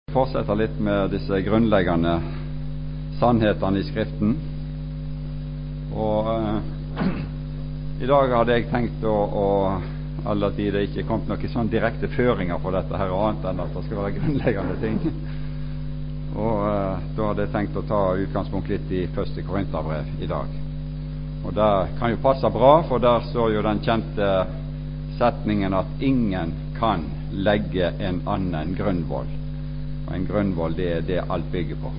Fortsetter litt med disse grunnleggende sannhetene i Skriften. Og i dag hadde jeg tenkt alle tid det ikke kom noen sånn direkte føringer på dette her, annet enn at det skal være grunnleggende ting. Og da hadde jeg tenkt å ta utgangspunkt litt i 1. Korinterbrev i dag. Og det kan jo passe bra, for der står jo den kjente setningen at ingen kan legge en annen grunnvoll. Og en grunnvoll, det er det alt bygger på.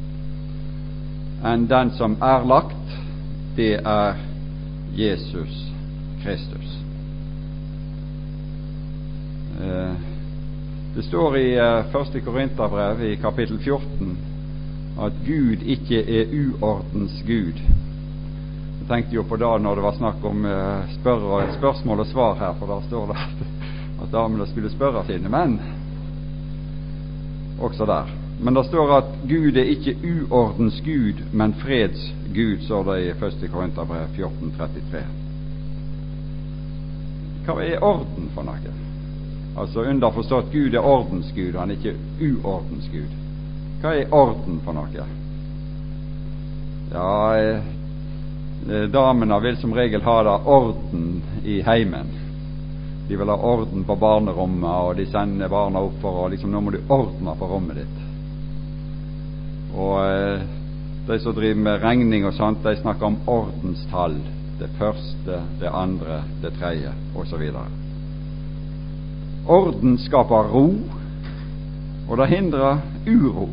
Enn den som er lagt, det er Jesus Kristus. Det står i 1. Korinterbrev i kapittel 14 at Gud ikke er uordens Gud. Jeg tenkte jo på det når det var snakk om spørsmål og svar her, for der står det at damene skulle spørre sine menn også der. Men det står at Gud er ikke uordens Gud, men freds Gud, står det i 1. Korinterbrev 14:33. Hva er orden for noe? Altså underforstått, Gud er ordens Gud, han er ikke uordens Gud. Hva er orden for noe? Ja, damene vil som regel ha da orden i heimen. De vil ha orden på barnerommet, og de sender barna opp for å nå må du ordne på rommet ditt. Og de som driver med regning og sånt, de snakker om ordenstall. Det første, det andre, det tredje, og så videre. Orden skaper ro, og det hindrer uro.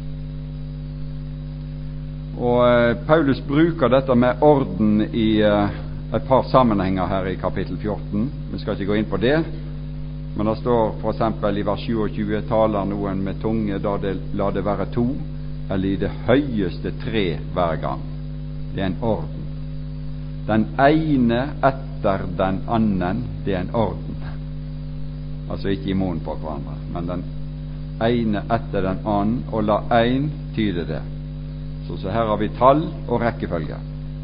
Og Paulus bruker dette med orden i et par sammenhenger her i kapittel 14. Vi skal ikke gå inn på det, men det står for eksempel i vers 27: taler noen med tunge, da la det være 2, eller i det høyeste 3 hver gang. Det er en orden. Den ene etter den annen, det er en orden. Altså ikke i munnen på hverandre, men den ene etter den annen, og la 1 tyde det. Så her har vi tall og rekkefølge.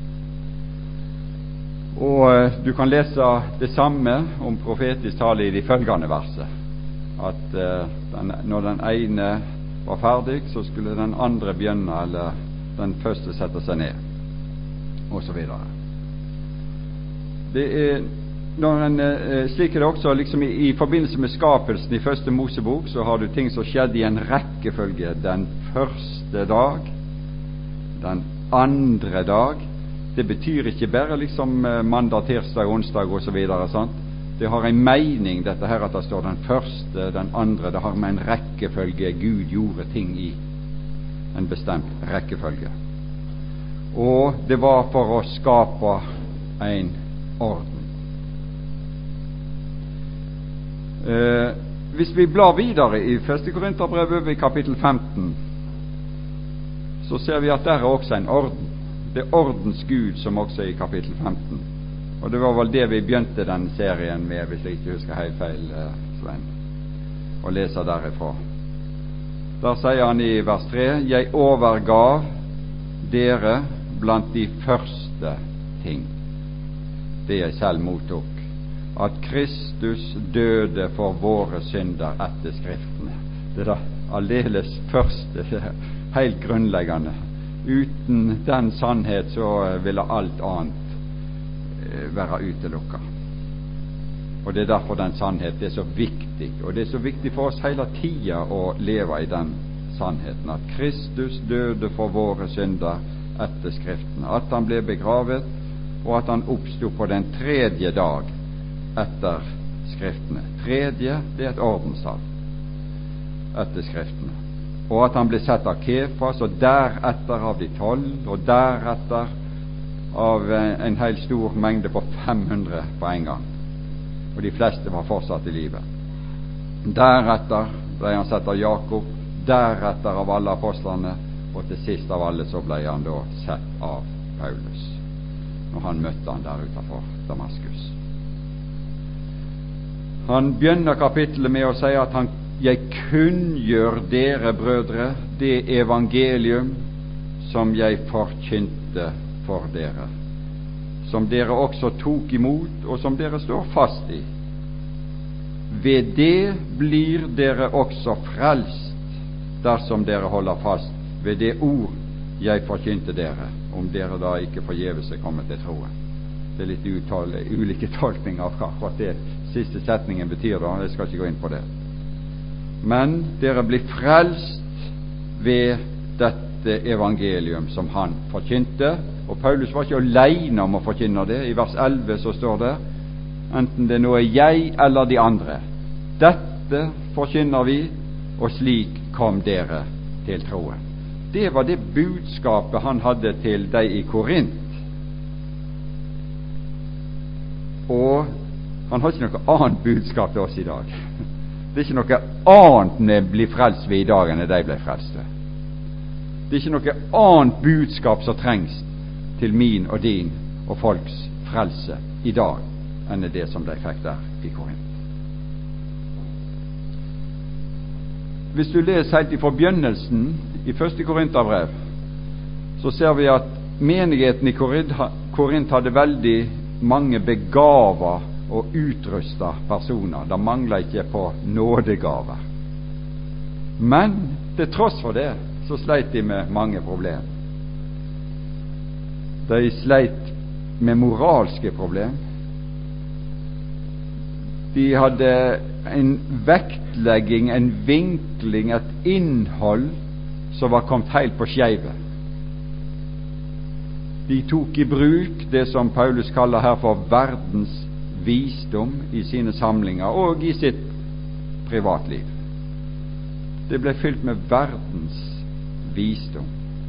Og du kan lese det samme om profetisk tale i de følgende verset, at når den ene var ferdig, så skulle den andre begynne, eller den første sette seg ned, og så videre. Det er slik er det også liksom i forbindelse med skapelsen i første Mosebok, så har du ting som skjedde i en rekkefølge. Den første dag, den andre dag. Det betyr ikke bare liksom mandag, tirsdag, onsdag og så videre, sant? Det har en mening, dette her, at det står den første, den andre. Det har med en rekkefølge. Gud gjorde ting i en bestemt rekkefølge. Og det var for å skape en orden. Hvis vi blar videre i 1. Korinterbrev i kapittel 15, så ser vi at der er også en orden. Det er ordens Gud som også er i kapittel 15. Og det var vel det vi begynte den serien med, hvis jeg ikke husker helt feil, Svein, og leser derifra. Der sier han i vers 3: Jeg overgav dere blant de første ting, det jeg selv mottok, at Kristus døde for våre synder etter Skriftene. Det er da aldeles første, helt grunnleggende. Uten den sannhet så ville alt annet være utelukket. Og det er derfor den sannhet det er så viktig. Og det er så viktig for oss hele tiden å leve i den sannheten, at Kristus døde for våre synder etter Skriftene, at han ble begravet, og at han oppstod på den 3. dag etter Skriftene. 3, det er et ordenstall etter Skriftene. Og at han ble sett av Kefas, og deretter av de 12, og deretter av en helt stor mengde på 500 på en gang. Og de fleste var fortsatt i livet. Deretter ble han sett av Jakob, deretter av alle apostlene, og til sist av alle så ble han da sett av Paulus, når han møtte han der utenfor Damaskus. Han begynner kapittelet med å si at jeg kunngjør dere, brødre, det evangelium som jeg forkynte for dere, som dere også tok imot, og som dere står fast i. Ved det blir dere også frelst, dersom dere holder fast ved det ord jeg forkynte dere, om dere da ikke forgjeves er kommet til troen. Det er litt ulike tolkninger av hva det siste setningen betyr da, jeg skal ikke gå inn på det. Men dere blir frelst ved dette evangelium som han forkynte, og Paulus var ikke alene om å forkynne det. I vers 11 så står det, enten det nå er jeg eller de andre, dette forkynner vi, og slik kom dere til troen. Det var det budskapet han hadde til deg i Korint. Og han har ikke noe annet budskap til oss i dag. Det er ikke noe annet vi blir frelst ved i dag enn de ble frelst ved. Det er ikke noe annet budskap som trengs til min og din og folks frelse i dag enn det som de fikk der i Korint. Hvis du leser helt fra begynnelsen i 1. Korinterbrev, så ser vi at menigheten i Korint hadde veldig mange begava og utrusta personer. Det manglet ikke på nådegaver. Men til tross for det så sleit de med mange problemer. De sleit med moralske problemer. De hadde en vektlegging, en vinkling, et innhold som var kommet helt på skeive. De tok i bruk det som Paulus kaller her for verdens visdom i sine samlinger og i sitt privatliv. Det ble fylt med verdens visdom.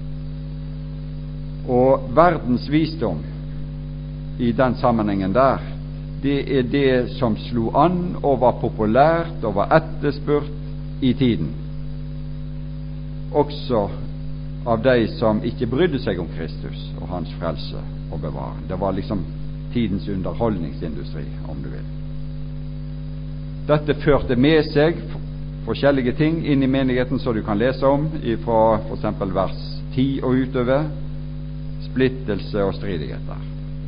Og verdens visdom i den sammenhengen der, det er det som slo an og var populært og var etterspurt i tiden. Også av de som ikke brydde seg om Kristus og hans frelse og bevaring. Det var liksom tidens underholdningsindustri, om du vil. Dette førte med seg forskjellige ting inn i menigheten som du kan lese om fra for eksempel vers 10 og utover: splittelse og stridigheter.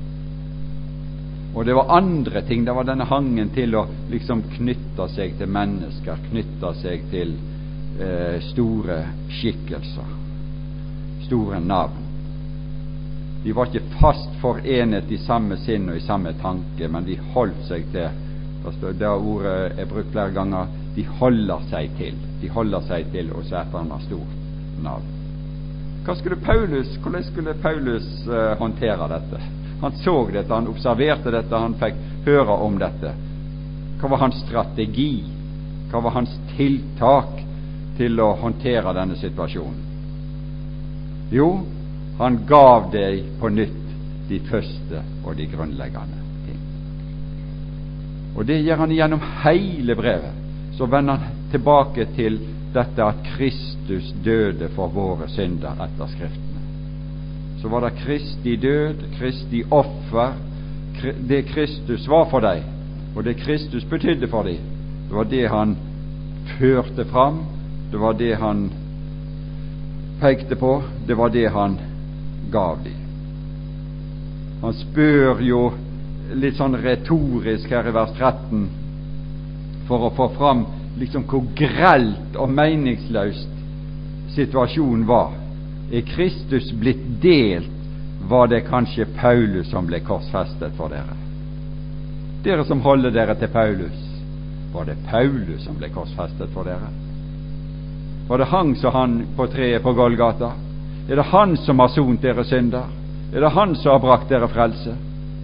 Og det var andre ting. Det var denne hangen til å liksom knytte seg til mennesker, knytte seg til store skikkelser, store navn. De var ikke fast forenet i samme sinn og i samme tanke, men de holdt seg til det ordet er brukt flere ganger. De holder seg til å se etter en stort navn. Hvordan skulle Paulus håndtere dette? Han så dette, han observerte dette, han fikk høre om dette. Hva var hans strategi? Hva var hans tiltak til å håndtere denne situasjonen? Jo, han gav deg på nytt de første og de grunnleggende ting. Og det gjør han gjennom hele brevet. Så vender han tilbake til dette at Kristus døde for våre synder etter Skriftene. Så var det Kristi død, Kristi offer, det Kristus var for deg, og det Kristus betydde for deg. Det var det han førte fram, det var det han pekte på, det var det han gav deg. Han spør jo litt sånn retorisk her i vers 13 for å få fram liksom hvor grelt og meningsløst situasjonen var. Er Kristus blitt delt, var det kanskje Paulus som ble korsfestet for dere. Dere som holder dere til Paulus, var det Paulus som ble korsfestet for dere? Var det han som hang på treet på Golgata? Er det han som har sont dere synder? Er det han som har brakt dere frelse?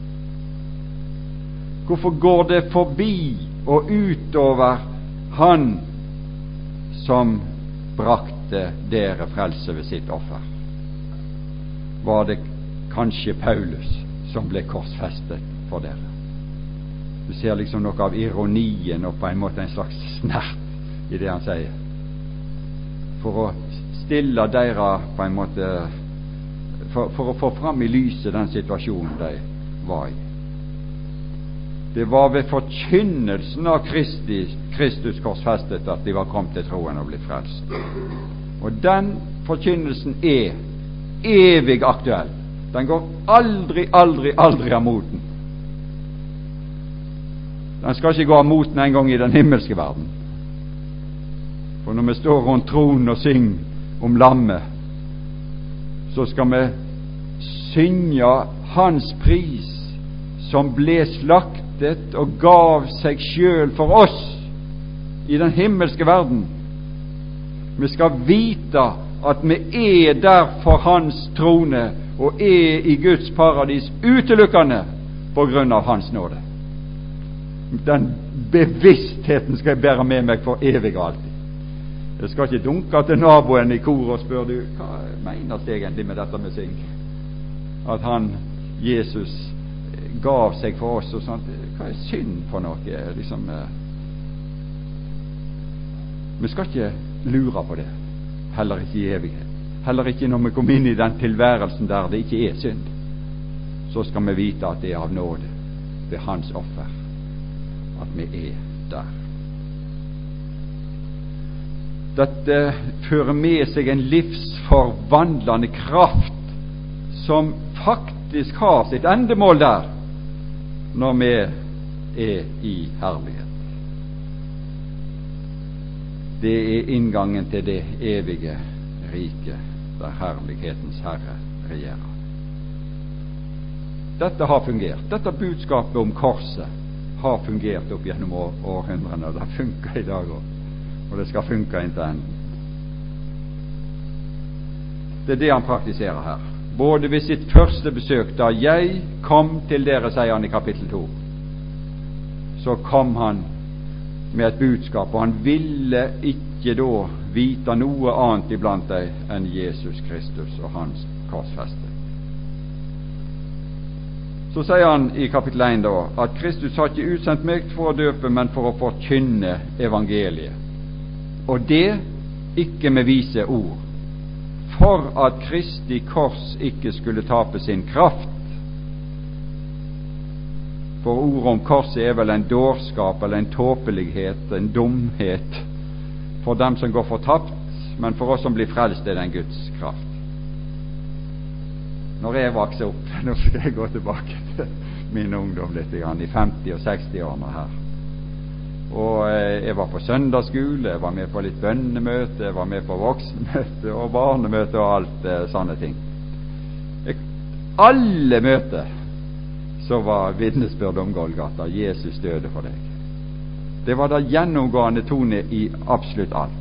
Hvorfor går det forbi og utover han som brakte dere frelse ved sitt offer? Var det kanskje Paulus som ble korsfestet for dere? Du ser liksom noe av ironien og på en måte en slags snert i det han sier. For å stille dere på en måte, for å få fram i lyset den situasjonen de var i. Det var ved forkynnelsen av Kristus korsfestet at de var kommet til troen og blitt frelst. Og den forkynnelsen er evig aktuell. Den går aldri av moten. Den skal ikke gå av moten en gang i den himmelske verden. For når vi står rundt tronen og synger om lammet, så skal vi synge hans pris, som ble slaktet og gav seg selv for oss i den himmelske verden. Vi skal vite at vi er der for hans trone og er i Guds paradis utelukkende på grunn av hans nåde. Den bevisstheten skal jeg bære med meg for evig og alltid. Jeg skal ikke dunke til naboen i kor og spørre, du, hva mener du egentlig med dette med syng? At han, Jesus, gav seg for oss og sånt. Hva er synd for noe? Liksom, vi skal ikke lure på det. Heller ikke i evighet. Heller ikke når vi kommer inn i den tilværelsen der det ikke er synd. Så skal vi vite at det er av nåde ved hans offer at vi er der. Dette fører med seg en livsforvandlende kraft som faktisk har sitt endemål der når vi er i herlighet. Det er inngangen til det evige riket der herlighetens Herre regjerer. Dette har fungert. Dette budskapet om korset har fungert opp gjennom århundrene, og det funker i dag også. Og det skal funke inntil enden. Det er det han praktiserer her. Både ved sitt første besøk, da jeg kom til dere, sier han i kapittel 2, så kom han med et budskap, og han ville ikke da vite noe annet iblant deg enn Jesus Kristus og hans korsfeste. Så sier han i kapittel 1 da, at Kristus har ikke utsendt meg for å døpe, men for å forkynne evangeliet. Og det ikke med vise ord, for at Kristi kors ikke skulle tape sin kraft. For ordet om korset er vel en dårskap eller en tåpelighet, en dumhet for dem som går fortapt, men for oss som blir frelst er det en Guds kraft. Når jeg vokste opp, nå skal jeg gå tilbake til min ungdom litt i 50- og 60-årene her. Og jeg var på søndagsskole, jeg var med på litt bønnemøte, jeg var med på voksenmøte og barnemøte og alt sånne ting. Alle møter så var vitnesbyrd om Golgata, Jesus døde for deg. Det var det gjennomgående tone i absolutt alt.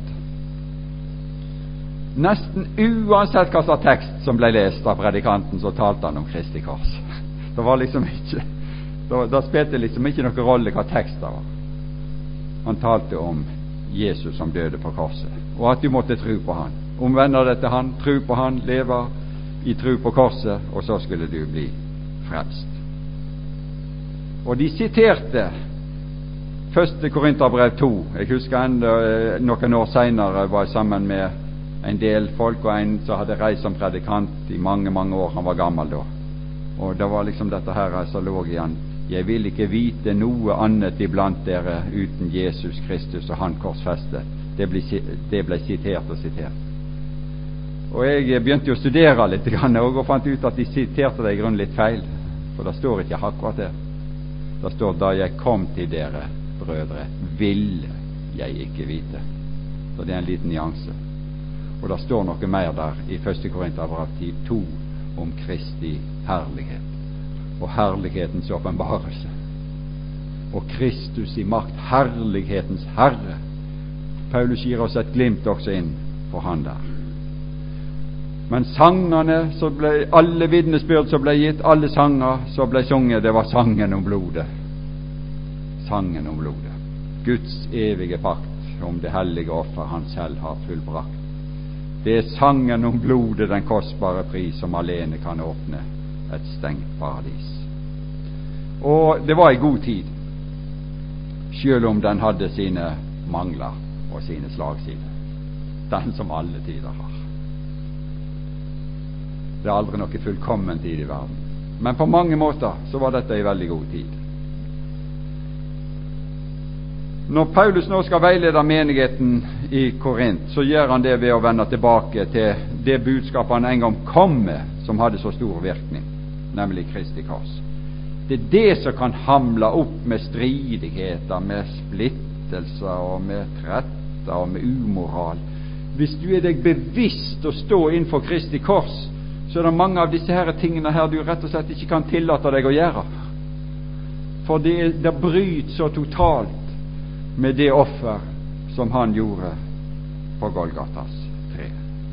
Nesten uansett hva slags tekst som ble lest av predikanten, så talte han om Kristi kors. Det var liksom ikke, det spilte liksom ikke noen rolle hva teksten var. Han talte om Jesus som døde på korset, og at du måtte tro på han, omvende deg til han, tro på han, leve i tro på korset, og så skulle du bli frelst. Og de siterte 1. Korinterbrev 2. Jeg husker enda noen år senere var jeg sammen med en del folk, og en som hadde reist som predikant i mange, mange år. Han var gammel da. Og det var liksom dette her som lå i han. Jeg vil ikke vite noe annet iblant dere uten Jesus Kristus og han korsfestet. Det ble sitert og sitert. Og jeg begynte jo å studere litt og fant ut at de siterte det i grunnen litt feil. For det står ikke akkurat det. Det står, da jeg kom til dere, brødre, ville jeg ikke vite. Så det er en liten nyanse. Og det står noe mer der i 1. Korinterbrev 2 om Kristi herlighet og herlighetens åpenbarelse og Kristus i makt, herlighetens Herre. Paulus gir oss et glimt også inn for han der. Men sangene, så ble alle vitnesbyrd som ble gitt, alle sanger som ble sunget, det var sangen om blodet. Sangen om blodet. Guds evige pakt om det hellige offer han selv har fullbrakt. Det er sangen om blodet, den kostbare pris som alene kan åpne et stengt paradis. Og det var i god tid, selv om den hadde sine mangler og sine slagsider. Den som alle tider har. Det er aldri noe fullkommen tid i verden. Men på mange måter så var dette en veldig god tid. Når Paulus nå skal veilede menigheten i Korint, så gjør han det ved å vende tilbake til det budskapet han en gang kom med, som hadde så stor virkning, nemlig Kristi kors. Det er det som kan hamle opp med stridigheter, med splittelser og med synder og med umoral. Hvis du er deg bevisst å stå innenfor Kristi kors, så er det mange av disse her tingene her du rett og slett ikke kan tillate deg å gjøre. For det bryter så totalt med det offer som han gjorde på Golgatas tre.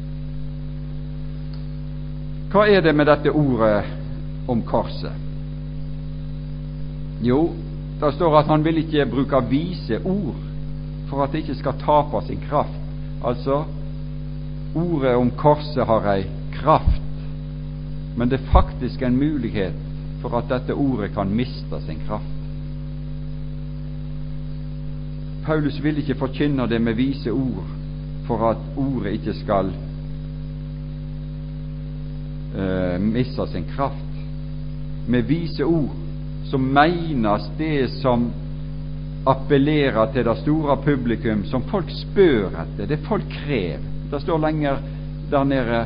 Hva er det med dette ordet om korset? Jo, det står at han vil ikke bruke vise ord for at det ikke skal tape sin kraft. Altså, ordet om korset har ei kraft, men det er faktisk en mulighet for at dette ordet kan miste sin kraft. Paulus vil ikke forkynne det med vise ord for at ordet ikke skal miste sin kraft. Med vise ord så menes det som appellerer til det store publikum, som folk spør etter, det folk krever. Det står lenger der nede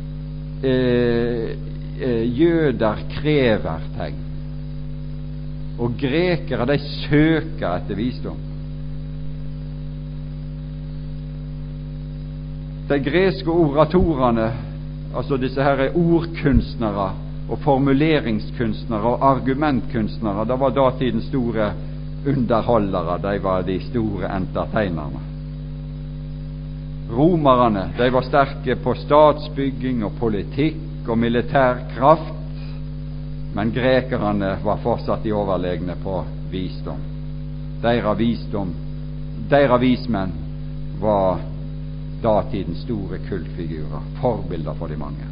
jøder krever tegn, og grekere de søker etter visdom. De greske oratorene, altså disse her ordkunstnere og formuleringskunstnere og argumentkunstnere, det var datidens store underholdere, de var de store entertainerne. Romerne, de var sterke på statsbygging og politikk og militær kraft, men grekerne var fortsatt de overlegne på visdom. Deres vismenn var datidens store kultfigurer, forbilder for de mange.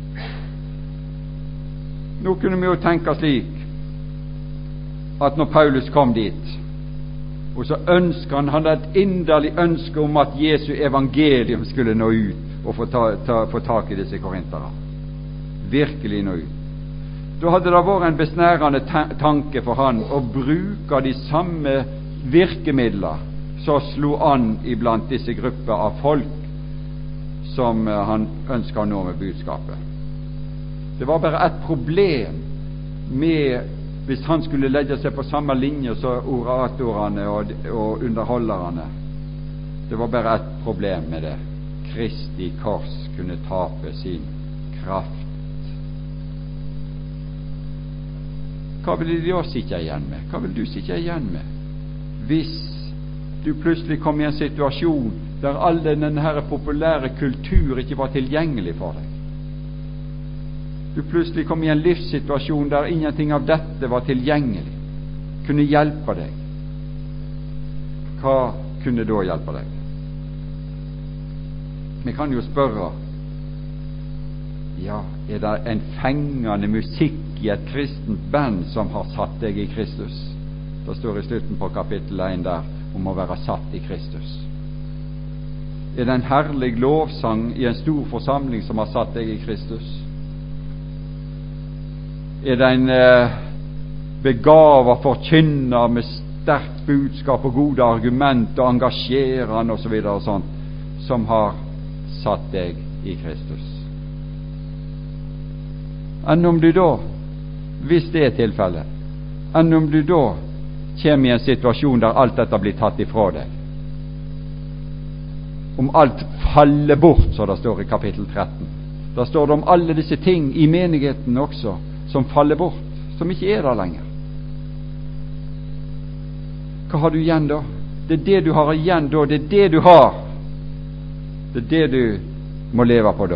Nå kunne vi jo tenke slik at når Paulus kom dit, og så ønsker han hadde et inderlig ønske om at Jesu evangelium skulle nå ut og få tak i disse korintere. Virkelig nå ut. Da hadde det vært en besnærende tanke for han å bruke de samme virkemidler som slo an iblant disse grupper av folk som han ønsker å nå med budskapet. Det var bare et problem med hvis han skulle legge seg på samme linje som oratorene og underholderne. Det var bare et problem med det. Kristi kors kunne tape sin kraft. Hva vil de da sitte igjen med? Hva vil du sitte igjen med hvis du plutselig kom i en situasjon der all denne populære kultur ikke var tilgjengelig for deg? Du plutselig kom i en livssituasjon der ingenting av dette var tilgjengelig, kunne hjelpe deg. Hva kunne da hjelpe deg? Vi kan jo spørre, ja, er det en fengende musikk i et kristent band som har satt deg i Kristus? Det står i slutten på kapittel 1 der om å være satt i Kristus. Er det en herlig lovsang i en stor forsamling som har satt deg i Kristus? Er det en begavet forkynner med sterkt budskap og gode argument og engasjerende og så videre og sånt, som har satt deg i Kristus? Enn om du da, hvis det er tilfellet, enn om du da kommer i en situasjon der alt dette blir tatt ifra deg, om alt faller bort, så det står i kapittel 13. Da står det om alle disse ting i menigheten også, som faller bort, som ikke er der lenger. Hva har du igjen da? Det er det du har igjen da, det er det du har. Det er det du må leve på da.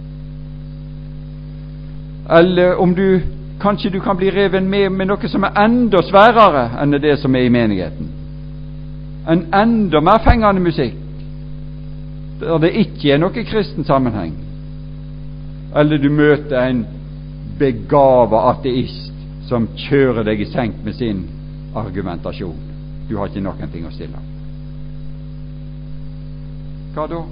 Eller om kanskje du kan bli reven med noe som er enda sværere enn det som er i menigheten. En enda mer fengende musikk, der det ikke er noe kristen sammenheng. Eller du møter en begavet ateist som kjører deg i senk med sin argumentasjon. Du har ikke noen ting å stille. Hva da?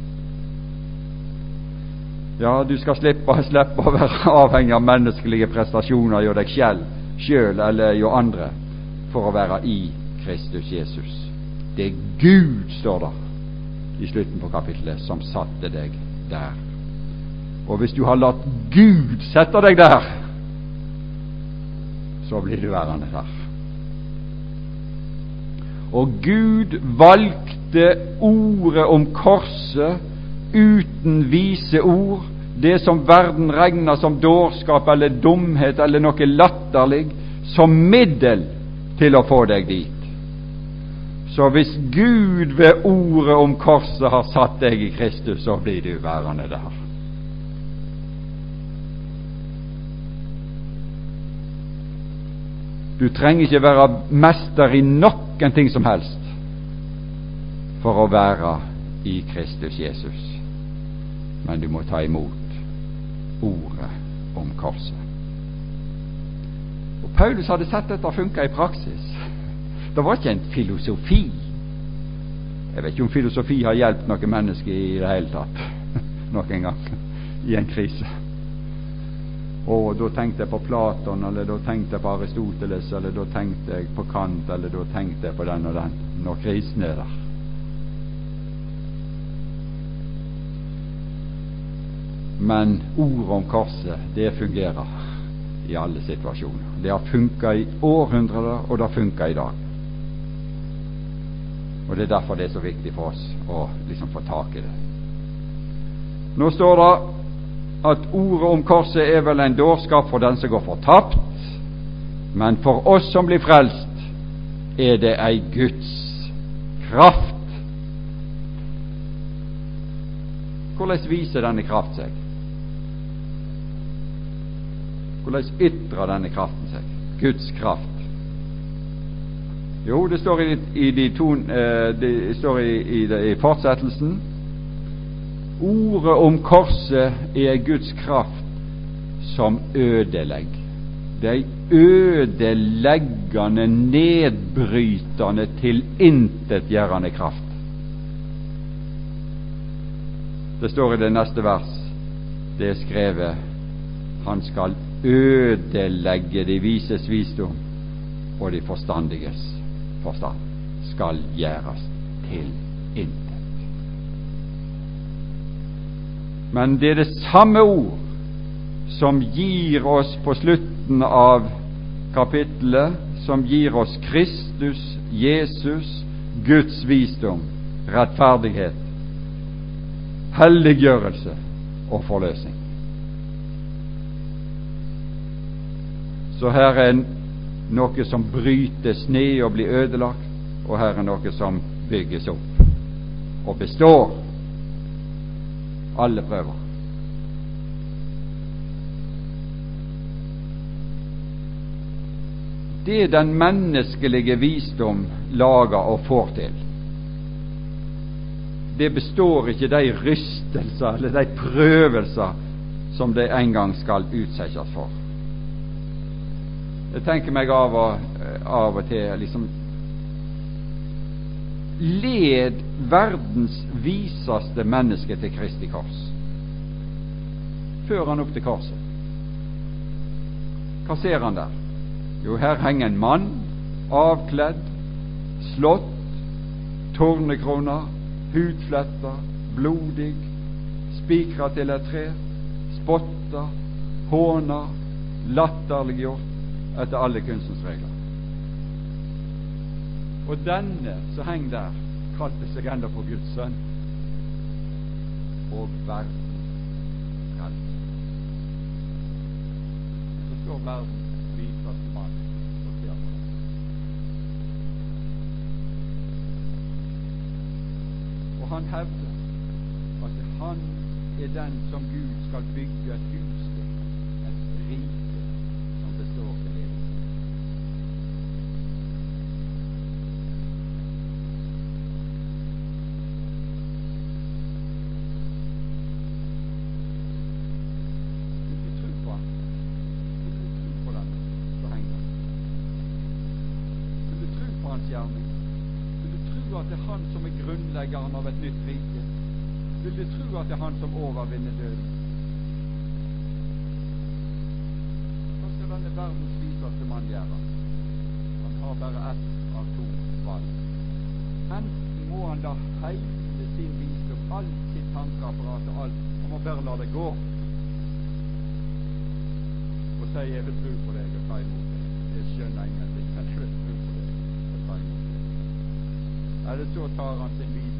Ja, du skal slippe å være avhengig av menneskelige prestasjoner hos deg selv eller hos andre for å være i Kristus Jesus. Det er Gud, står det i slutten på kapittelet, som satte deg der. Og hvis du har latt Gud sette deg der, så blir du værende der. Og Gud valgte det ordet om korset uten vise ord, det som verden regner som dårskap eller dumhet eller noe latterlig, som middel til å få deg dit. Så hvis Gud ved ordet om korset har satt deg i Kristus, så blir du værende der. Du trenger ikke være mester i noen ting som helst for å være i Kristus Jesus, men du må ta imot ordet om korset. Og Paulus hadde sett dette funke i praksis. Det var ikke en filosofi. Jeg vet ikke om filosofi har hjulpet noen mennesker i det hele tatt noen gang i en krise. Og da tenkte jeg på Platon, eller da tenkte jeg på Aristoteles, eller da tenkte jeg på Kant, eller da tenkte jeg på den og den, når krisen er der. Men ordet om korset, det fungerer i alle situasjoner. Det har funket i århundrer, og det funker i dag. Og det er derfor det er så viktig for oss å liksom få tak i det. Nå står det at ordet om korset er vel en dårskap for den som går fortapt, men for oss som blir frelst, er det ei Guds kraft. Hvordan viser denne kraft seg? Hvordan ytrer denne kraften seg? Guds kraft. Jo, det står i fortsettelsen. Ordet om korset er Guds kraft som ødelegg. Det er ødeleggende, nedbrytende, tilintetgjørende kraft. Det står i det neste vers, det er skrevet: Han skal ødelegge de vises visdom, og de forstandiges forstand skal gjøres til intet. Men det er det samme ord som gir oss på slutten av kapittelet, som gir oss Kristus, Jesus, Guds visdom, rettferdighet, helliggjørelse og forløsning. Så her er noe som brytes ned og blir ødelagt, og her er noe som bygges opp og består. Alle prøver. Det den menneskelige visdom lager og får til, det består ikke de rystelser eller de prøvelser som de en gang skal utsettes for. Jeg tenker meg av og til liksom led verdens viseste menneske til Kristi kors. Før han opp til korset. Hva ser han der? Jo, her henger en mann, avkledd, slått, tornekroner, hudfletter, blodig, spikret til et tre, spotta, håna, latterliggjort etter alle kunstens regler. Og denne som henger der, kalte seg enda for Guds sønn og verdens frelser. Så står verdens viseste mann og ser på det. Og han hevder at han er den som Gud skal bygge et hus til, et rike som består til evighet. Vil du tro at det er han som er grunnleggeren av et nytt rike? Vil du tro at det er han som overvinner døden? Hva skal denne verdens viseste mann gjøre? Han har bare ett av to valg. Enten må han da hele sin visdom, alt sitt tankeapparat og alt, han må bare la det gå og si: jeg vil tro på deg og ta imot deg. Jeg skjønner ingenting, men jeg vil tro på deg. Eller så tar han sin visdom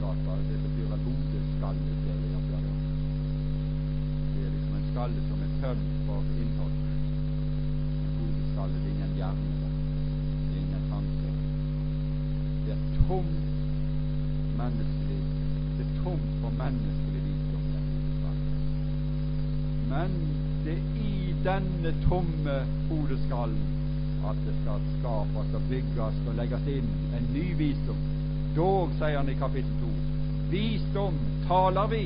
hodeskalle, det betyr vel hodeskalle, det er liksom en skalle som er tømt for innhold. En hodeskalle, det er ingen hjerne der, det er ingen tanke. Det er tomt menneskelig, det er tomt for menneskelig visdom, den hodeskalle. Men det er i denne tomme hodeskallen at det skal skapes og bygges og legges inn en ny visdom. Dog, sier han i kapittel 2, visdom taler vi.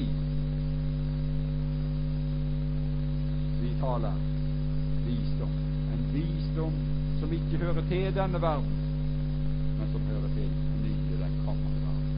Vi taler visdom. En visdom som ikke hører til denne verden, men som hører til den nye, den kommende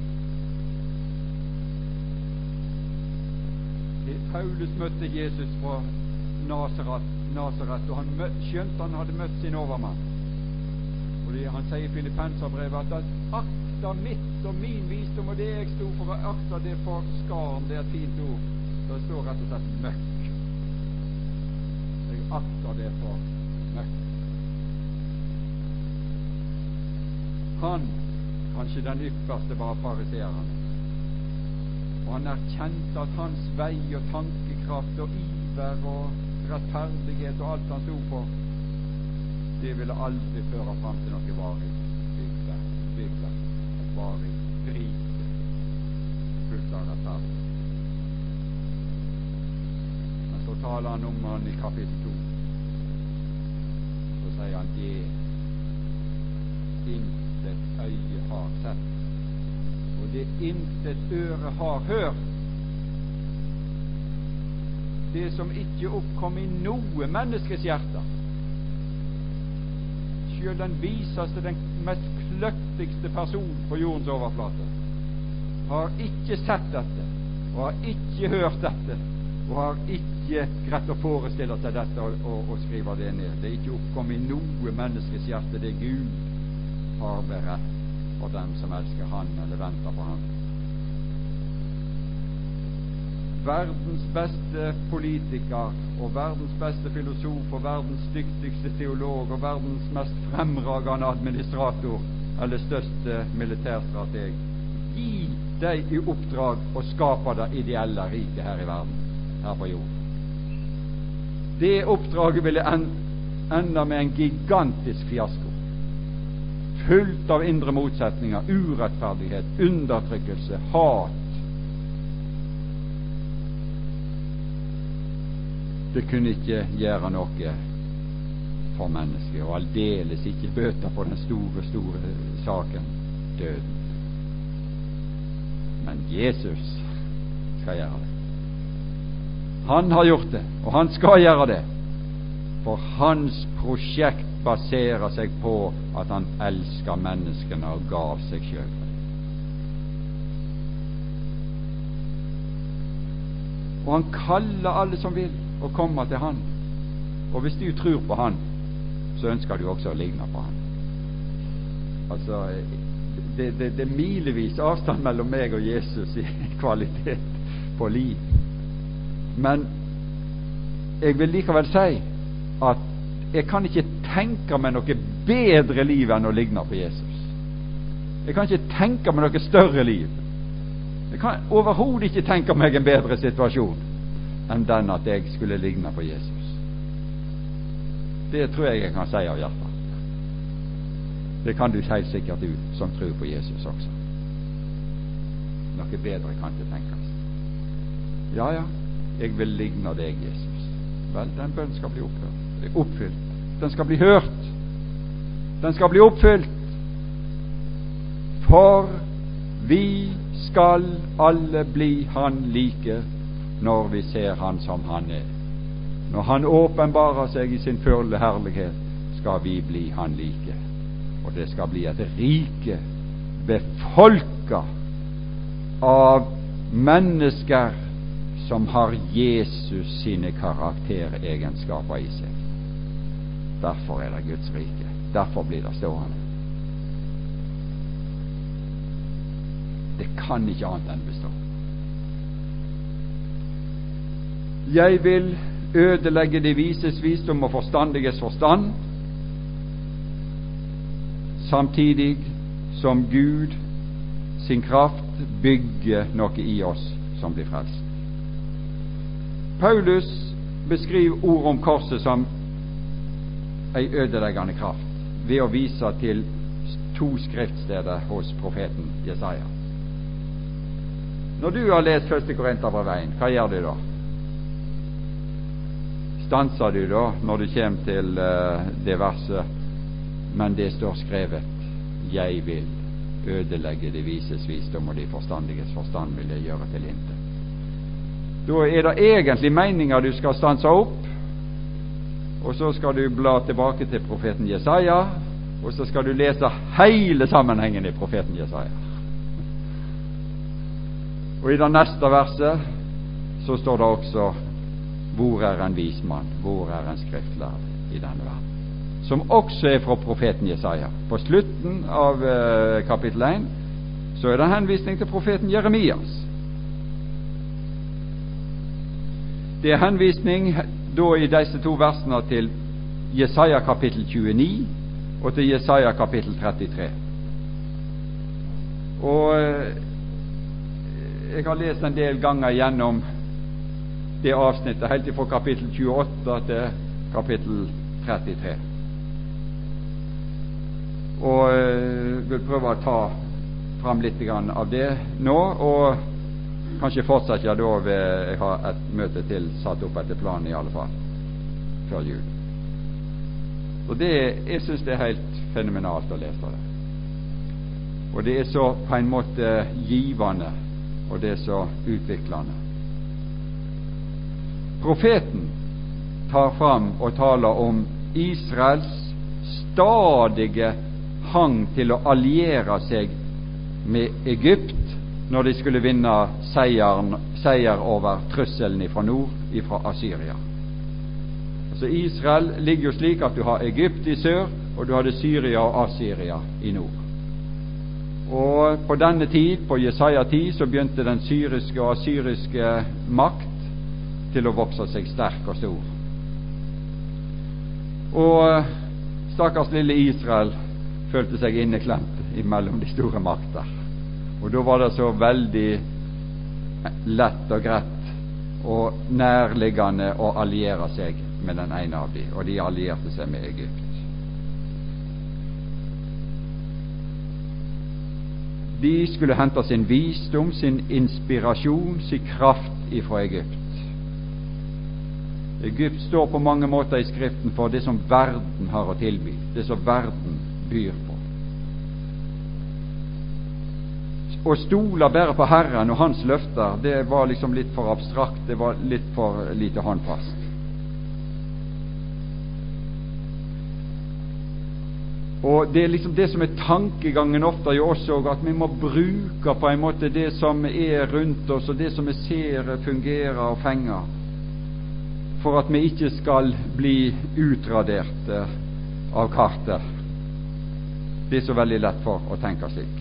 verden. Paulus møtte Jesus fra Nasaret, og han skjønte han hadde møtt sin overmann. Og han sier i Filippenserbrevet at akta mitt og min visdom og det jeg sto for, å akta det for skaren, det er et fint ord. Det står rett og slett møkk. Jeg akter det for møkk. Han, kanskje den ypperste, var fariseeren. Og han erkjente at hans vei og tankekraft og iver og rettferdighet og alt han sto for, det ville aldri føre fram til noe varig bygge, et varig rike fullt av rettferdighet. Men så taler han om han i kapittel 2. Så sier han det intet øye har sett, og det intet øre har hørt, det som ikke oppkom i noe menneskes hjerte. Selv den viseste, den mest kløktigste person på jordens overflate har ikke sett dette, og har ikke hørt dette, og har ikke greit å forestille seg dette og skrive det ned. Det er ikke oppkom i noe menneskes hjerte, det Gud har beredt for dem som elsker Han eller venter på Han. Verdens beste politiker og verdens beste filosof og verdens dyktigste teolog og verdens mest fremragende administrator eller største militærstrateg, gi deg i oppdrag å skape det ideelle riket her i verden, her på jorden. Det oppdraget ville ende med en gigantisk fiasko, fullt av indre motsetninger, urettferdighet, undertrykkelse, hat. Det kunne ikke gjøre noe for mennesket, og aldeles ikke bøter på den store saken, døden. Men Jesus skal gjøre det. Han har gjort det, og han skal gjøre det, for hans prosjekt baserer seg på at han elsker menneskene og gav seg selv. Og han kaller alle som vil å komme til Han. Og hvis du tror på Han, så ønsker du også å ligne på Han. Altså, det er milevis avstand mellom meg og Jesus i kvalitet på liv. Men jeg vil likevel si at jeg kan ikke tenke meg noe bedre liv enn å ligne på Jesus. Jeg kan ikke tenke meg noe større liv. Jeg kan overhodet ikke tenke meg en bedre situasjon enn den at jeg skulle ligne på Jesus. Det tror jeg kan si av hjertet. Det kan du helt sikkert, du som tror på Jesus også. Noe bedre kan ikke tenkes. Ja, jeg vil ligne deg, Jesus. Vel, den bønnen skal bli oppfylt. Den skal bli hørt. Den skal bli oppfylt. For vi skal alle bli Han like når vi ser Han som Han er. Når Han åpenbarer seg i sin fulle herlighet, skal vi bli Han like. Og det skal bli et rike befolket av mennesker som har Jesus sine karakteregenskaper i seg. Derfor er det Guds rike. Derfor blir det stående. Det kan ikke annet enn bestå. Jeg vil ødelegge de vises visdom og forstandiges forstand, samtidig som Gud sin kraft bygge noe i oss som blir frelst. Paulus beskriver ord om korset som ei ødeleggende kraft ved å vise til 2 skriftsteder hos profeten Jesaja. Når du har lest 1. Korinterbrev 1, hva gjør du da? Stanser du da når du kommer til det verset, men det står skrevet, jeg vil ødelegge de vises visdom og de forstandiges forstand vil jeg gjøre til intet. Da er det egentlig meninga du skal stanse opp, og så skal du bla tilbake til profeten Jesaja, og så skal du lese hele sammenhengen i profeten Jesaja. Og i det neste verset så står det også, hvor er en vismann, hvor er en skriftlærd i denne verden, som også er fra profeten Jesaja. På slutten av kapittel 1 så er det henvisning til profeten Jeremias. Det er henvisning da i disse 2 versene til Jesaja kapittel 29 og til Jesaja kapittel 33. Og jeg har lest en del ganger gjennom det avsnittet helt fra kapittel 28 til kapittel 33. Og vil prøve å ta fram litt av det nå, og kanskje fortsette da ved jeg har et møte til satt opp etter planen i alle fall, før jul. Og jeg synes det er helt fenomenalt å lese det. Og det er så på en måte givende, og det er så utviklende. Profeten tar fram og taler om Israels stadige hang til å alliere seg med Egypt når de skulle vinne seier over trusselen fra nord, fra Assyria. Så Israel ligger jo slik at du har Egypt i sør, og du har det Syria og Assyria i nord. Og på denne tid, på Jesaja tid, så begynte den syriske og assyriske makt til å vokse seg sterk og stor. Og stakkars lille Israel følte seg inneklemt imellom de store makter. Og da var det så veldig lett og greit og nærliggende å alliere seg med den ene av dem, og de allierte seg med Egypt. De skulle hente sin visdom, sin inspirasjon, sin kraft ifra Egypt. Egypt står på mange måter i Skriften for det som verden har å tilby, det som verden byr på. Å stole bare på Herren og Hans løfter, det var liksom litt for abstrakt, det var litt for lite håndfast. Og det er liksom det som er tankegangen ofte jo også, at vi må bruke på en måte det som er rundt oss, og det som vi ser fungerer og fenger, for at vi ikke skal bli utradert av kartet. Det er så veldig lett for å tenke slik.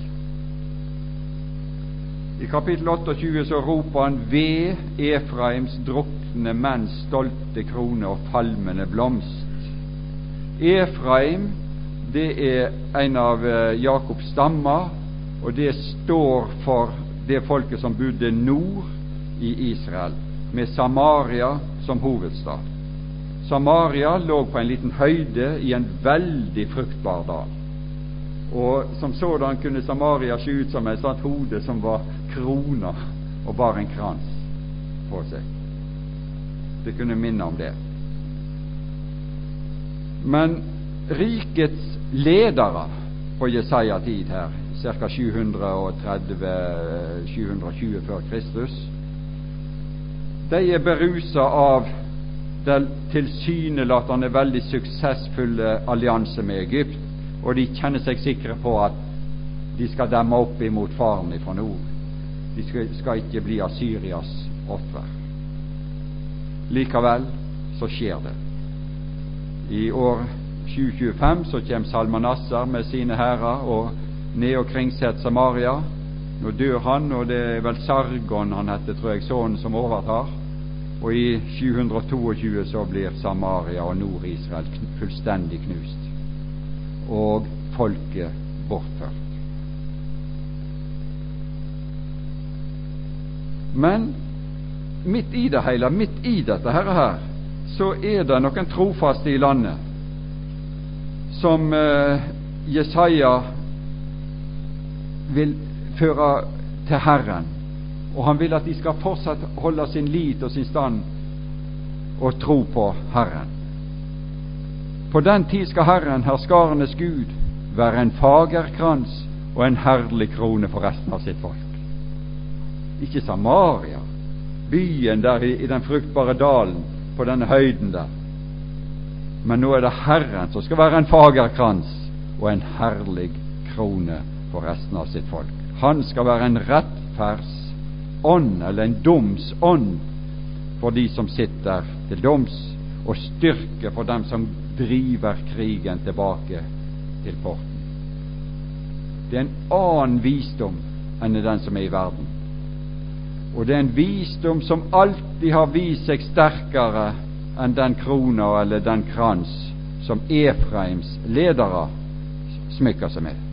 I kapittel 28 så roper han, ved Efraims drukne menns stolte krone og falmende blomst. Efraim, det er en av Jakobs stammer, og det står for det folket som bodde nord i Israel, med Samaria som hovedstad. Samaria lå på en liten høyde i en veldig fruktbar dal. Og som sådan kunne Samaria se ut som et sånt hode som var krona og bar en krans på seg. Det kunne minne om det. Men rikets ledere på Jesaja tid her, ca. 720 før Kristus, de er beruset av den tilsynelatende veldig suksessfulle allianse med Egypt, og de kjenner seg sikre på at de skal demme opp imot faren fra nord. De skal ikke bli Assyrias offer. Likevel så skjer det. I år 725 så kommer Salmanasser med sine hærer og ned og kringsett Samaria. Nå dør han, og det er vel Sargon han heter, tror jeg, sønnen som overtar. Og i 722 så blir Samaria og Nord-Israel fullstendig knust, og folket bortført. Men midt i det hele, midt i dette her, så det noen trofaste i landet som Jesaja vil føre til Herren, og han vil at de skal fortsatt holde sin lit og sin stand og tro på Herren. På den tid skal Herren, herskarenes Gud, være en fager krans og en herlig krone for resten av sitt folk. Ikke Samaria, byen der i den fruktbare dalen, på denne høyden der. Men nå det Herren som skal være en fager krans og en herlig krone for resten av sitt folk. Han skal være en rettferds ånd, eller en doms ånd, for de som sitter til doms, og styrke for dem som driver krigen tilbake til porten. Det en annen visdom enn den som i verden. Og det en visdom som alltid har vist seg sterkere enn den krona eller den krans som Efraims ledere smykker seg med.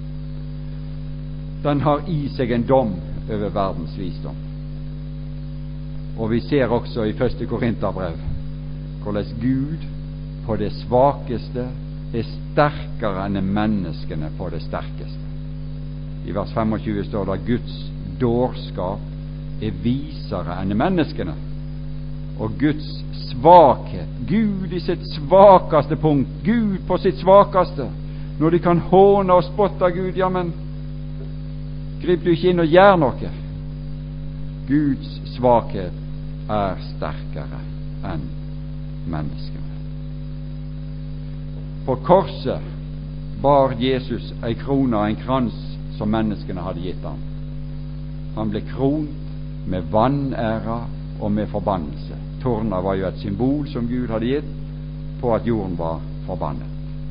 Den har i seg en dom over verdens visdom. Og vi ser også i 1. Korinterbrev hvordan Gud på det svakeste sterkere enn menneskene på det sterkeste. I vers 25 står det: Guds dårskap visere enn menneskene, og Guds svakhet, Gud i sitt svakeste punkt, Gud på sitt svakeste. Når de kan håne og spotte Gud, ja, men grip du ikke inn og gjør noe? Guds svakhet sterkere enn menneskene. På korset bar Jesus ei krone og en krans som menneskene hadde gitt ham. Han ble kront med vanæra og med forbannelse. Torna var jo et symbol som Gud hadde gitt på at jorden var forbannet.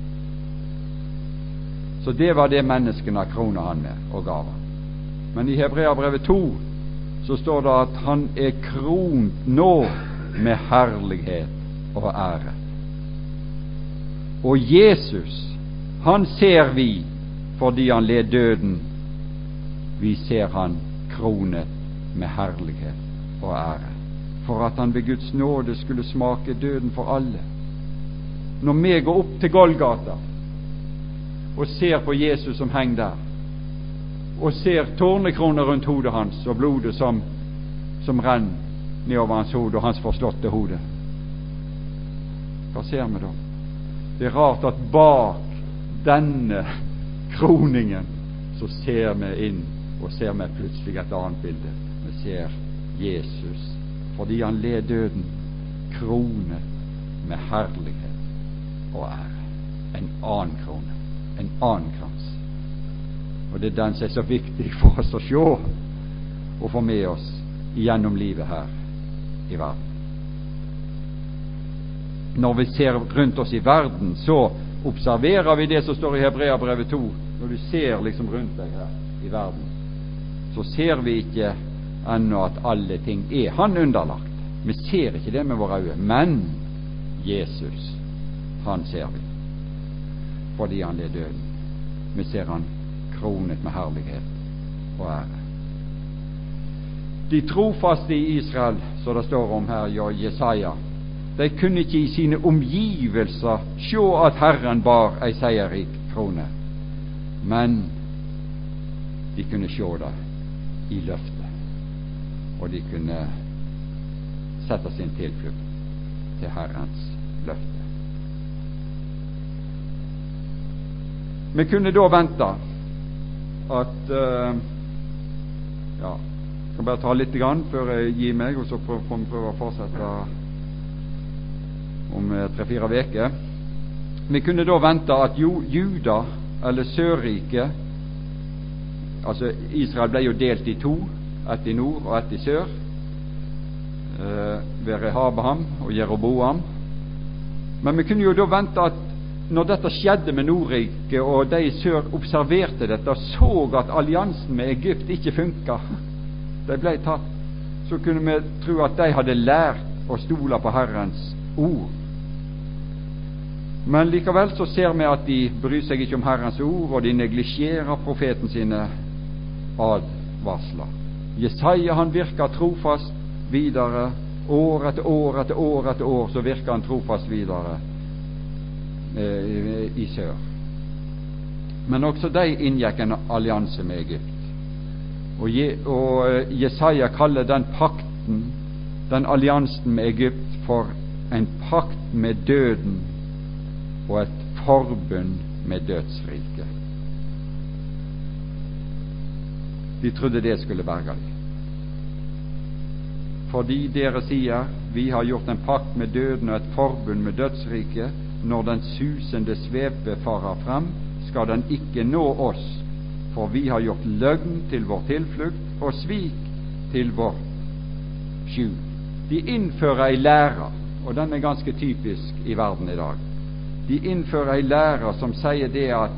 Så det var det menneskene krona han med og gav han. Men i Hebreabrevet 2 så står det at han kront nå med herlighet og ære. Og Jesus, han ser vi fordi han led døden. Vi ser han kronet med herlighet og ære, for at han ved Guds nåde skulle smake døden for alle. Når vi går opp til Golgata og ser på Jesus som henger der, og ser tornekroner rundt hodet hans og blodet som renner nedover hans hode og hans forslåtte hode, hva ser vi da? Det rart at bak denne kroningen så ser vi inn og ser vi plutselig et annet bilde. Vi ser Jesus, fordi han led døden, kronet med herlighet og ære. En annen krone, en annen krans. Og det den som så viktig for oss å se og få med oss gjennom livet her i verden. Når vi ser rundt oss i verden, så observerer vi det som står i Hebreabrevet 2. Når du ser liksom rundt deg her i verden, så ser vi ikke ennå at alle ting han underlagt. Vi ser ikke det med våre øyne, men Jesus, han ser vi, fordi han led døden. Vi ser han kronet med herlighet og ære. De trofaste i Israel, så det står om her i Jesaja, de kunne ikke i sine omgivelser se at Herren bar ei seierrik krone, men de kunne se det i løftet, og de kunne sette sin tilflukt til Herrens løfte. Vi kunne da vente at jeg kan bare ta litt grann før jeg gir meg, og så får vi prøve å fortsette om 3-4 veker. Vi kunne da vente at Juda, eller Sørriket, altså Israel ble jo delt i to, ett i nord og ett i sør, ved Rehabam og Jeroboam. Men vi kunne jo da vente at når dette skjedde med Nordriket, og de i sør observerte dette og så at alliansen med Egypt ikke funket, de ble tatt, så kunne vi tro at de hadde lært å stole på Herrens ord. Men likevel så ser vi at de bryr seg ikke om Herrens ord, og de neglisjerer profeten sine advarsler. Jesaja, han virker trofast videre. År etter år etter år etter år så virker han trofast videre i sør. Men også de inngikk en allianse med Egypt. Og Jesaja kaller den pakten, den alliansen med Egypt, for en pakt med døden og et forbund med dødsriket. De trodde det skulle berge dem. Fordi dere sier, vi har gjort en pakt med døden og et forbund med dødsriket, når den susende svepe farer frem, skal den ikke nå oss, for vi har gjort løgn til vår tilflukt og svik til vår skjul. De innfører ei lære, og den er ganske typisk i verden i dag. De innfører ei lære som sier det at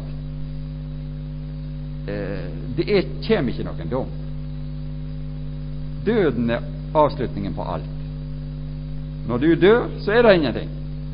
det kommer ikke noen dom. Døden er avslutningen på alt. Når du dør, så er det ingenting.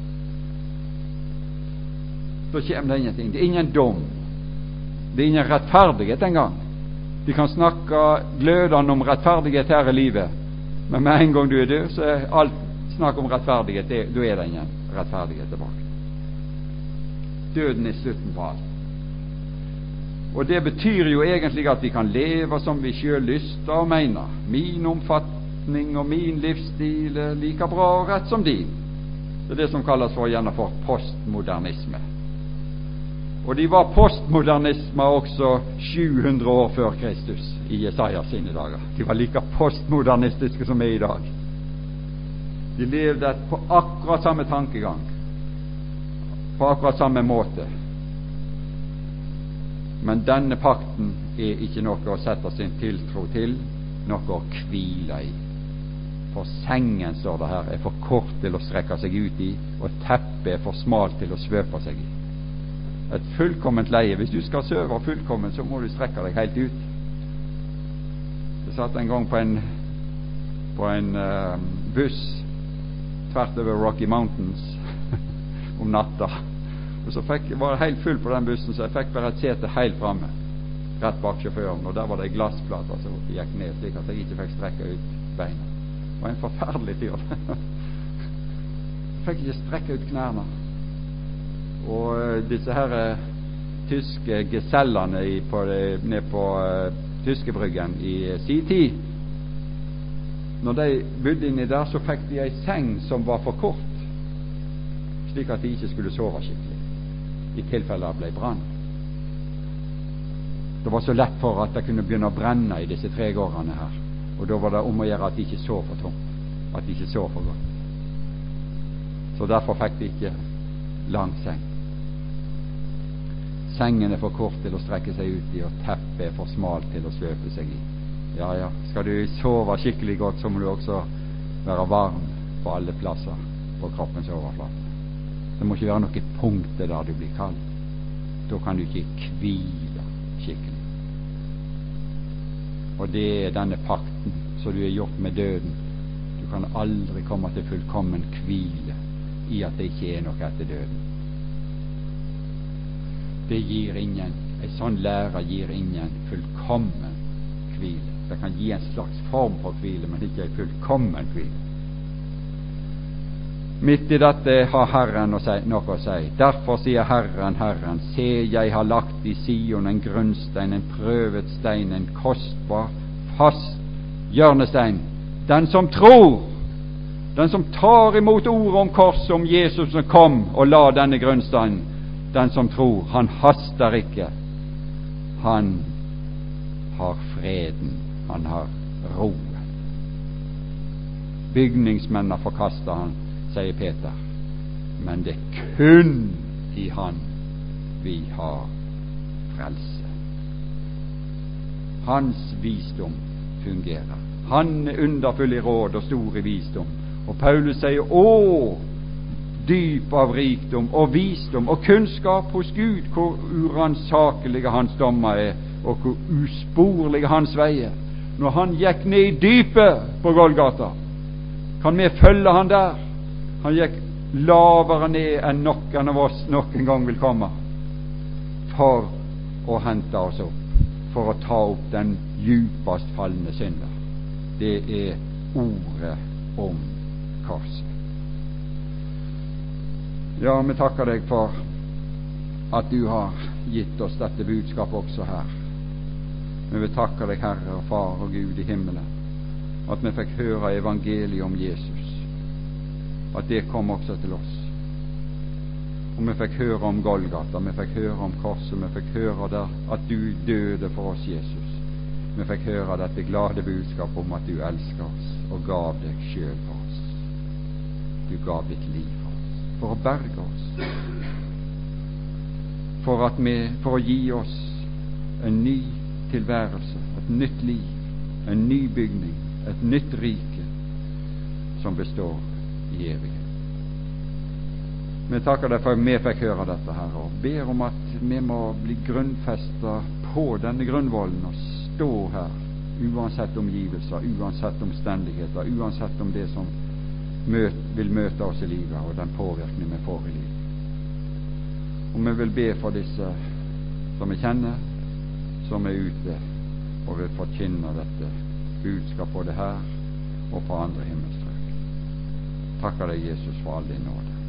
Da kommer det ingenting. Det er ingen dom. Det er ingen rettferdighet engang. De kan snakke glødende om rettferdighet her i livet, men med en gang du er død, så er alt snakk om rettferdighet, da er det ingen rettferdighet tilbake. Døden er slutten på alt. Og det betyr jo egentlig at vi kan leve som vi selv lyster og mener. Min omfatning og min livsstil er like bra og rett som din. Det er det som kalles gjerne for postmodernisme. Og de var postmodernismer også 700 år før Kristus i Jesaja sine dager. De var like postmodernistiske som er i dag. De levde på akkurat samme tankegang, på akkurat samme måte. Men denne pakten er ikke noe å sette sin tiltro til, noe å hvile i. For sengen, står det her, er for kort til å strekke seg ut i, og teppet er for smalt til å svøpe seg i. Et fullkomment leie. Hvis du skal sove fullkomment, så må du strekke deg helt ut. Jeg satt en gang på en buss tvert over Rocky Mountains om natta. Og så var det helt full på den bussen, så jeg fikk bare et sete helt fremme, rett bak sjåføren, og der var det en glassplate som gikk ned, slik at jeg ikke fikk strekke ut beina. Det var en forferdelig tur. Jeg fikk ikke strekke ut knærne. Og disse her tyske gesellene ned på Tyskebryggen i sin tid, når de bodde inni der, så fikk de ei seng som var for kort, slik at de ikke skulle sove skikkelig i tilfelle det ble brann. Det var så lett for at det kunne begynne å brenne i disse tregårdene her, og da var det om å gjøre at de ikke så for tungt, at de ikke så for godt. Så derfor fikk de ikke lang seng. Sengen er for kort til å strekke seg ut i, og teppet er for smalt til å svøpe seg i. Ja, skal du sove skikkelig godt, så må du også være varm på alle plasser på kroppens overflate. Det må ikke være noe punkt der du blir kald. Da kan du ikke hvile skikkelig. Og det er denne pakten som du har gjort med døden. Du kan aldri komme til fullkommen hvile i at det ikke er noe etter døden. Det gir ingen, en sånn lære gir ingen fullkommen hvile. Det kan gi en slags form for hvile, men ikke en fullkommen hvile. Midt i dette har Herren noe å si. Derfor sier Herren, Herren, se, jeg har lagt i Sion en grunnstein, en prøvet stein, en kostbar, fast hjørnestein. Den som tror, den som tar imot ordet om korset, om Jesus som kom og la denne grunnsteinen, den som tror, han haster ikke. Han har freden, han har roen. Bygningsmennene forkaster han, sier Peter, men det er kun i han vi har frelse. Hans visdom fungerer. Han er underfull i råd og stor i visdom. Og Paulus sier, dyp av rikdom og visdom og kunnskap hos Gud, hvor uransakelige hans dommer er, og hvor usporlige hans veier. Når han gikk ned i dypet på Golgata, kan vi følge han der. Han gikk lavere ned enn noen av oss noen gang vil komme, for å hente oss opp, for å ta opp den djupast fallende synder. det er ordet om korset. Ja, vi takker deg for at du har gitt oss dette budskapet også her. Vi vil takke deg, Herre og Far og Gud i himmelen, at vi fikk høre evangeliet om Jesus, at det kom også til oss. Og vi fikk høre om Golgata, vi fikk høre om korset, vi fikk høre der at du døde for oss, Jesus. Vi fikk høre dette glade budskap om at du elsker oss og gav deg selv for oss. Du gav ditt liv for oss, for å berge oss, for å gi oss en ny tilværelse, et nytt liv, en ny bygning, et nytt rike som består i evighet. Vi takker deg for at vi fikk høre dette, Herre, og ber om at vi må bli grunnfestet på denne grunnvollen og stå her, uansett omgivelser, uansett omstendigheter, uansett om det som vil møte oss i livet, og den påvirkning vi får i livet. Og vi vil be for disse som vi kjenner, som er ute og vil forkynne dette budskap både her og på andre himmelstrøk. Takker deg, Jesus, for all din nåde.